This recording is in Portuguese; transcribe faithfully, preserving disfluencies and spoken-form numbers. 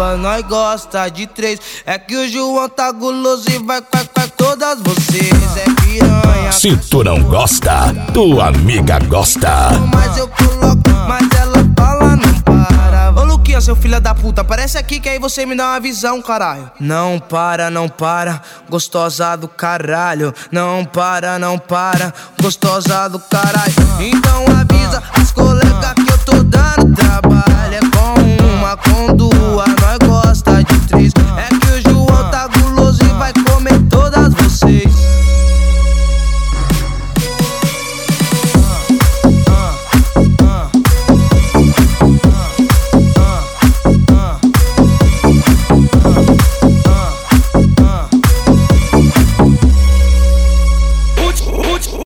duas, nós gosta de três. É que o João tá guloso e vai com todas vocês. É piranha. Se tu não gosta, tua amiga gosta. Mas eu coloco, mas ela fala não para. Ô Luquinha, seu filho da puta, aparece aqui que aí você me dá uma visão, caralho. Não para, não para, gostosa do caralho. Não para, não para, gostosa do caralho. Então avisa as colegas que eu tô dando trabalho.